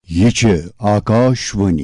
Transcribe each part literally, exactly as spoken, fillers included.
یہ چھے آکاشوانی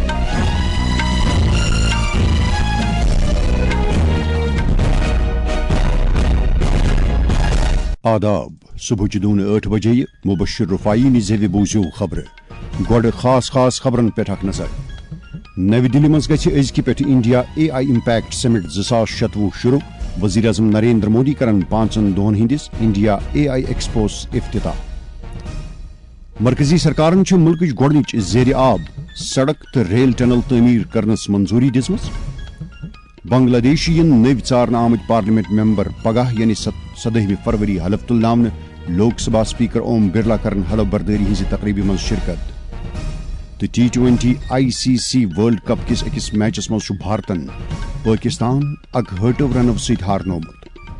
آداب صبح دون ٲٹھ بجے مبشر رفائی نزیو بوزیو خبر گوڑ خاص خاص خبرن پہ اخ نظر نوی دلی مز گژھِ أزکہِ پٮ۪ٹھ انڈیا اے آئی امپیکٹ سمٹ زٕ ساس شتوُہ شروع وزیر اعظم نریندر مودی کرن پانچن دہن ہندس انڈیا اے آئی ایکسپوس افتتاح مرکزی سرکارن چھ ملکچ گۄڈنِچ زیر آب سڑک تو ریل ٹنل تعمیر کرنس منظوری دِژمٕژ بنگلہ دیش ین نو ژارنہٕ آمٕتۍ پارلیمنٹ ممبر پگہ یعنی سدہمہ فروری حلف تلناونہٕ لوک سبھا سپیکر اوم برلا کرن حلف برداری ہنزِ تقریبہ مز شرکت تو T twenty I C C world cup کس اکس میچس مز بھارتن پاکستان اکہٲٹھ رنو سۭتۍ ہارنومت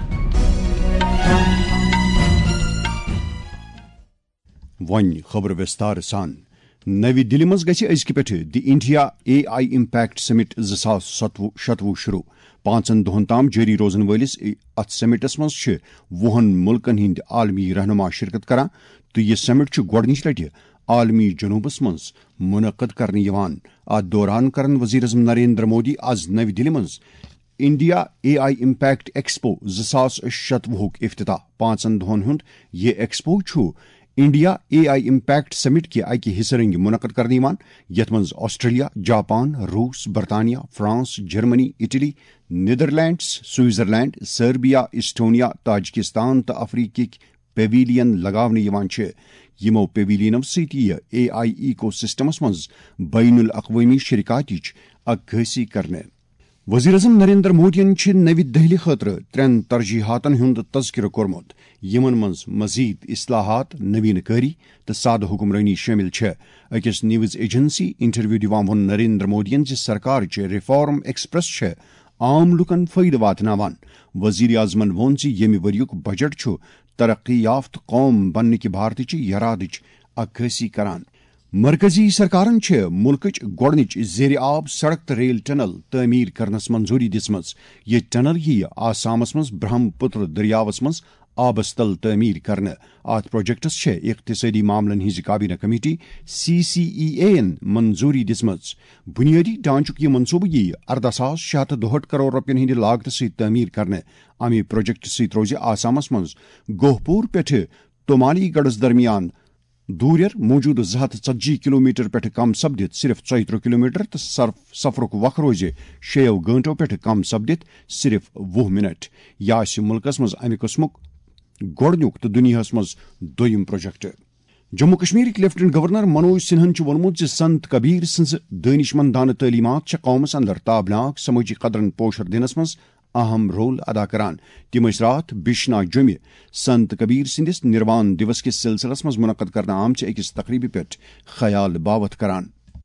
ون خبر وستار سان نوی دلی مز گژھِ أزکہِ پٮ۪ٹھ دی انڈیا اے آئی امپیکٹ سمٹ زٕ ساس ستوُہ شتوُہ شروع پانچن دہن تام جاری روزن ولس ات سمٹس مز چھ وُہن ملکن ہند عالمی رہنما شرکت کران تو یہ سمٹ چھ گۄڈنِچ لٹہ عالمی جنوبس مز منعقد کرنے یوان ات دوران کرن وزیر اعظم نریندر مودی آز نوی دلی مز India A I impact expo زٕ ساس شتوُہ افتتاح پانچن دہن ہند یہ ایکسپو چھ انڈیا اے آئی امپیکٹ سمٹ کہ اکہ حصہ رنگ منعقد کرنے یوان یتھ مز آسٹریلیا جاپان روس برطانیہ France Germany Italy Netherlands Switzerland Serbia Estonia Tajikistan تو افریقک پیویلین لگاونہٕ یوان چھ یمو پیویلینو سۭتۍ اے آئی ایکو سسٹمس مز بین الاقوامی شرکاتچ عکاسی کرنے وزیر اعظم نریندر مودین چھ نوی دہلی خاطر ترین ترجیحاتن ہند تذکرہ کورمت یمن مز مزید اصلاحات نوین کاری تو سادہ حکمرانی شامل چھ اکس نیوز ایجنسی انٹرویو دِوان وون نریندر مودین زِ سرکار چھ ریفارم ایکسپریس چھ عام لکن فائدہ واتناوان وزیر اعظمن وون زِ ییٚمہِ ؤریُک بجٹ چھ ترقی یافتہ قوم بننٕکہِ بھارتچ یرادٕچ عکاسی کران مرکزی سرکارن چھ ملکچ گۄڈنِچ زیر آب سڑک تو ریل ٹنل تعمیر کرنس منظوری دِژمٕژ یہ ٹنل یی آسامس مز برہم پتر دریاوس مز آبس تل تعمیر کرنے ات پروجیکٹس چھ اقتصادی معاملن ہز کابینہ کمیٹی سی سی ای اے ین منظوری دِژمٕژ بنیادی ڈھانچک یہ منصوبہ یی اردہ ساس شیٚے ہتھ دُہٲٹھ کروڑ رۄپین ہند لاگتہ سۭتۍ تعمیر کرنے امہ پروجیکٹ سۭتۍ روزِ آسامس مز گوہپور پٮ۪ٹھ تومالی گڑھس درمیان دوریر موجود زٕ ہتھ ژتجی کلو میٹر پٮ۪ٹھ کم سپدِتھ صرف ژۄیہِ ترٕہ کلو میٹر تو سفرک وق روزِ شیٚیو گٲنٹو پٮ۪ٹھ کم سپدِتھ صرف وُہ منٹ یہ آسہِ ملکس مز امہِ قٕسمُک گۄڈنیُک تو دنیاہس مز دوٚیِم پروجیکٹ جموں کشمیرک لیفٹنٹ گورنر منوج سنہن چھ ووٚنمُت زِ سنت کبیر سٕنٛزٕ دٲنش مندانہ تعلیمات چھِ قومس اندر تابناک سمٲجی قدرن پوشر دِنس مز اہم رول ادا کران تم ٲسۍ راتھ بشنا جومہِ سنت کبیر سندس نروان دیوس کس سلسلس مز منعقد کرنے آمچہ أکس تقریبہ پہ خیال باوت کران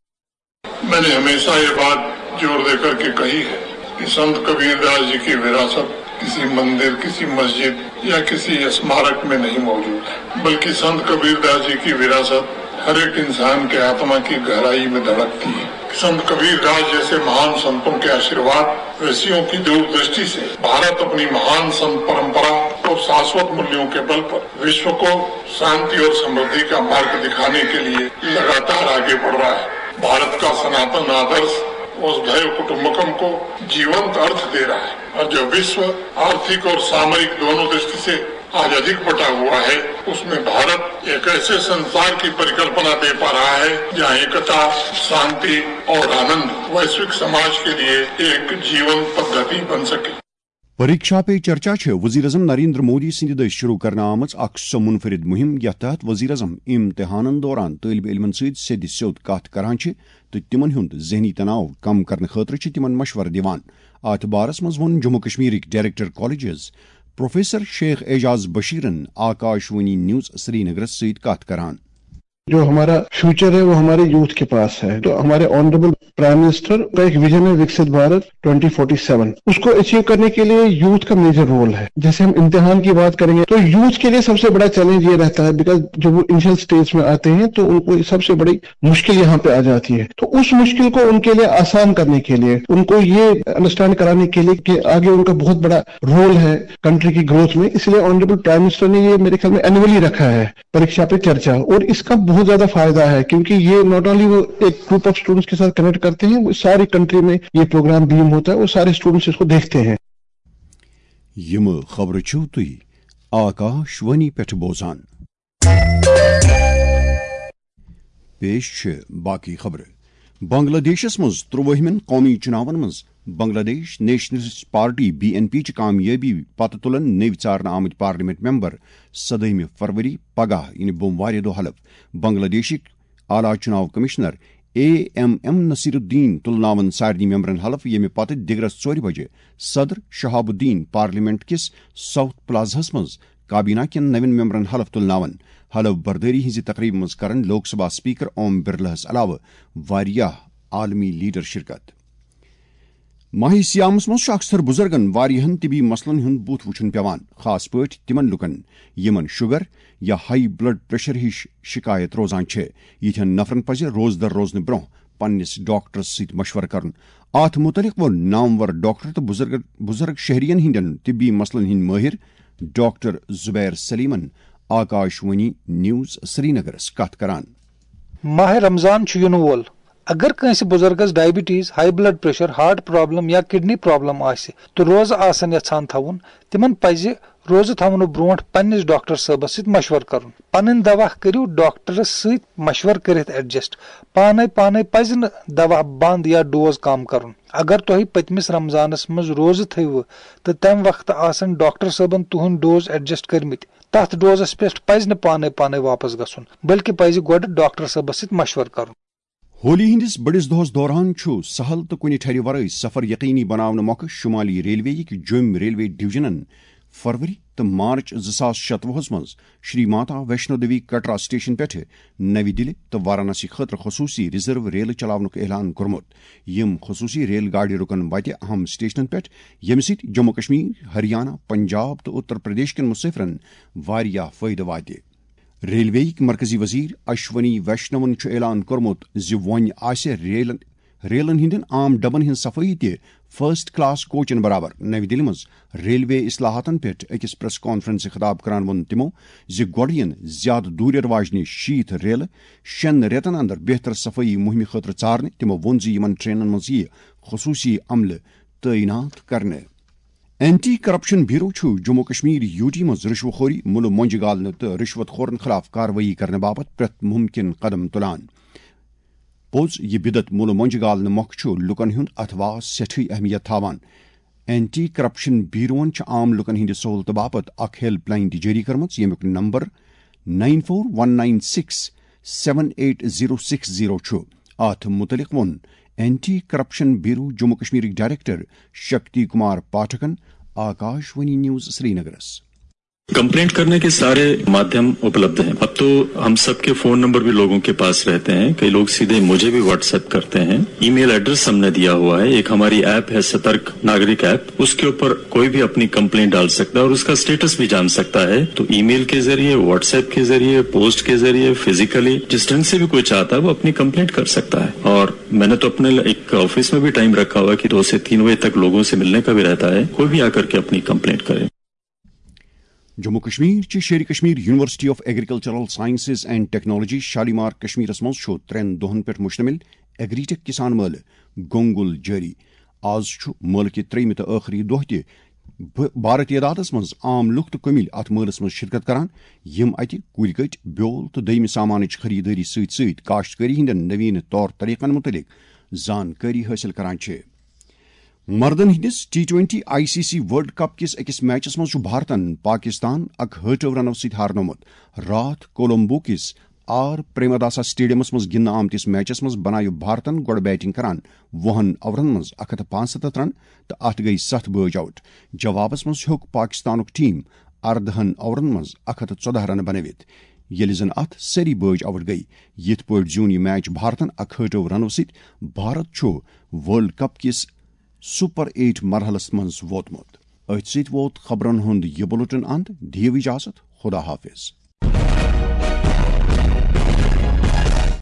میں نے ہمیشہ یہ بات زور دے کر کے کہی ہے کہ سنت کبیر داس جی کی وراثت کسی مندر کسی مسجد یا کسی اسمارک میں نہیں موجود ہے بلکہ سنت کبیر داس جی کی وراثت ہر ایک انسان کے آتما کی گہرائی میں دھڑکتی ہے سنت کبیر داس جیسے مہان سنتوں کے آشیرواد رشیوں کی دور درشٹی سے بھارت اپنی مہان سنت پرمپرا اور شاشوت مولیوں کے بل پر وشو کو شانتی اور سمردھی کا مارگ دکھانے کے لیے لگاتار آگے بڑھ رہا ہے بھارت کا سناتن آدرش وسودھیو کٹمبکم کو جیونت ارتھ دے رہا ہے اور جو وشو آرتھک اور سامرک دونوں درشٹی سے آج ادھک بٹا ہوا ہے اس میں بھارت ایک ایسے سنسار کی پریکلپنا دے پا رہا ہے جہاں ایکتا شانتی اور آنند ویشوک سماج کے لیے ایک جیون پدھتی بن سکے پریکشا پے چرچا چھ وزیر اعظم نریندر مودی سند دٔسۍ شروع کرنے آمٕژ اکھ سۄ منفرد مہم یتھ تحت وزیر اعظم امتحانن دوران طالب علمن سۭتۍ سیٚدِ سیوٚد کتھ کران چھ تہٕ تمن ہُنٛد ذہنی تناؤ کم کرنہٕ خٲطرٕ چھ تمن مشورٕ دِوان اتھ بارس منٛز ووٚن جموں کشمیرٕکۍ director colleges professor Sheikh Ejaz بشیرن Akashvani news سری نگرس سۭتۍ کتھ کران جو ہمارا فیوچر ہے وہ ہمارے یوتھ کے پاس ہے تو ہمارے آنریبل پرائم منسٹر کا ایک ویژن ہے Viksit Bharat twenty forty seven اس کو اچیو کرنے کے لیے یوتھ کا میجر رول ہے جیسے ہم امتحان کی بات کریں گے تو یوتھ کے لیے سب سے بڑا چیلنج یہ رہتا ہے بیکاز جب وہ انیشل سٹیج میں آتے ہیں تو ان کو سب سے بڑی مشکل یہاں پہ آ جاتی ہے تو اس مشکل کو ان کے لیے آسان کرنے کے لیے ان کو یہ انڈرسٹینڈ کرانے کے لیے کہ آگے ان کا بہت بڑا رول ہے کنٹری کی گروتھ میں اس لیے آنریبل پرائم منسٹر نے یہ میرے خیال میں اینولی رکھا ہے پریکشا پہ چرچا اور اس کا बहुत ज्यादा फायदा है, क्योंकि ये नॉट ओनली वो एक ग्रुप ऑफ स्टूडेंट्स के साथ कनेक्ट करते हैं, वो सारी कंट्री में ये प्रोग्राम बीम होता है, वो सारे स्टूडेंट्स इसको देखते हैं. यम खबर छो तुई आकाशवाणी पेठ बोजान. पेश बाकी खबर. बांग्लादेशस मज त्रुवहमन कौमी चुनावन मज Bangladesh nationalist party B N P कामयाबी पत तुलन नव चारन आमद पार्लियामेंट मेंबर सदहम फरवरी पगह इन बोमवार दो हलफ. बांग्लादेशिक आला चुनाव commissioner A M M Nasiruddin तुलनावन सारनी मेंबरन हलफ, ये पत दिगरस चोर बजे सदर शहाबुद्दीन पार्लियामेंट किस साउथ प्लाजहस मज काबीना कन नवन मेंबरन हलफ तुलनावन. हलफ बर्दारी हिंज तकरीब मज करन लोकसभा स्पीकर ओम बिरलाहस अलाव वारियाह आलमी लीडर शिरकत. माह सियामस मज अक्सर बुजुर्गन वारियहन तिबी मसलन हुंद बुथ वुछन पेवान, खास पट तिमन लुकन यमन शुगर या हाई ब्लड प्रेशर हिश शिकायत रोजान छे. यिथन नफरन पज रोज दर रोजन ब्रोह पन्निस डॉक्टरस सत मशवर करन. अत मुतलिक वो नामवर डॉक्टर तो बुजुर्ग बुजुर्ग शहरियन हिंदन तिबी मसलन हिंद माहिर डॉक्टर जुबैर सलीमन आकाशवाणी न्यूज श्रीनगर कत करान. माह रमजान इन वोल, अगर कंस बुजुर्गस diabetes, high blood pressure, heart problem या किडनी प्रॉब्लम आसे तो रोज आसन यछान थवन, तिमन पज रोज थवन ब्रोट पन्निस डॉक्टर साहबस सत मशवर करन. पन्न दवा करियो डॉक्टरस सत मशवर करित एडजस्ट. पाने पाने पज न दवा बंद या डोज कम करन. अगर तुह पतमिस रमजानस मज रोज थव तो तम वक्त आसन डॉक्टर साहबन तुहन डोज एडजस्ट करमित, तथ डोजस पे पज न पाने पाने वापस गसुन, बल्कि पज गोड डॉक्टर साहबस सत मशवर करन. होली हिंदिस बड़िस दोहस दौरान छु सहल तो कुनि ठहरे वरई सफर यकीनी बनावन मौके शुमाली रेलवे की जुम रेलवे डिवीजनन फरवरी तो मार्च ज़सास शतवहस मज श्री माता वैष्णो देवी कटरा स्टेशन पे नवी दिल्ली तो वाराणसी खतर खसूसी रिजर्व रेल चलावनुक ऐलान कोरमुत. यम खसूसी रेल गाड़ी रुकन वात अहम स्टेशन पे, यम सत जम्मू कश्मीर, हरियाणा, पंजाब तो उत्तर प्रदेश के मुसाफिरन वारिया फायदे वात. रेलवे मरकजी वजीर अश्वनी वैष्णवन ऐलान कोरमुत ज वन आसे रेलन रेलन हिंदन आम डबन हिंद सफाई ते फर्स्ट क्लास कोचन बराबर. नवी दिल्ली मज रेलवे इस्लाहातन पे अकिस प्रेस कॉन्फ्रेंस खिताब करान वोन तिमो ज गोड़ियन ज्यादा दूर वाजन शीत रेल शेन रेतन अंदर बेहतर सफाई मुहिम खतर चारने. तिमो वोन ज यमन ट्रेनन मज यह खसूसी अमल तैनात करने. एंटी करप्शन ब्यूरो छु जम्मू कश्मीर यूटी मज रिश्वतखोरी, मुल मोंज गालने तो रिश्वतखोरन खिलाफ कार्रवाई करने बाबत प्रत मुमकिन कदम तुलान. पोज यह बिदत मुल मोंज गालने मोख छु लुकन हुंद अथवा सेठी अहमियत थावान. एंटी करप्शन ब्यूरोन च आम लुकन हिंद सहूलत बाबत अख हेल्पलाइन जारी करमत, यमुक number nine four one nine six seven eight zero six zero छु. अथ मुतलिक वोन anti corruption bureau Jammu Kashmir director Shakti Kumar पाठकन आकाशवाणी न्यूज श्रीनगर. कंप्लेंट करने के सारे माध्यम उपलब्ध हैं. अब तो हम सबके फोन नंबर भी लोगों के पास रहते हैं. कई लोग सीधे मुझे भी व्हाट्सएप करते हैं. ईमेल एड्रेस हमने दिया हुआ है. एक हमारी ऐप है सतर्क नागरिक ऐप, उसके ऊपर कोई भी अपनी कंप्लेंट डाल सकता है और उसका स्टेटस भी जान सकता है. तो ईमेल के जरिए, व्हाट्सएप के जरिए, पोस्ट के जरिए, फिजिकली जिस ढंग से भी कोई चाहता है वो अपनी कंप्लेंट कर सकता है. और मैंने तो अपने एक ऑफिस में भी टाइम रखा हुआ है कि दो से तीन बजे तक लोगों से मिलने का भी रहता है. कोई भी आकर के अपनी कंप्लेंट करे. जम्मू कश्मीर च Sher Kashmir university of agricultural sciences and technology Shalimar कश्मीरस मज छो त्रेन दोहन पे मुश्तमिल एग्रीटेक किसान मेल गोंगुल जारी. आज छु मेल के त्रेम तो आखिरी दोह ते बारह तादादस मज आम लुक तो कमिल अत मेलस मज शिरकत करान. यम अत कुल कट ब्योल तो दम सामान खरीदारी सत सत काश्तकारी हिंदन नवीन तौर तरीकन मुतलिक जानकारी हासिल करान छे. मर्दन हिंदिस T twenty I C C world cup किस अकिस मैचस मज भारतन पाकिस्तान अक हटव रनो सत हारनोमुत. रात कोलंबो किस आर प्रेमदासा स्टेडियमस मज गिंदन आमतिस मैचस मज बनायो भारतन गोड़ बैटिंग करान वहन ओवरन मज अक हथ पांसत रन तो अत गई सत बज आउट. जवाबस मज होक पाकिस्तानुक टीम अर्दहन ओवरन मज अक हथ चौदह रन बनवित. येलि जन अत सारी बज आउट गई. यिथ पट जून यह मैच भारतन अक हटव रनो सत. भारत छो वर्ल्ड कप किस सुपर एट मरहलस मज वोतमुत. अथ सत वोत खबरन हुंद यह बुलेटिन अंत. दियो इजाजत. खुदा हाफिज.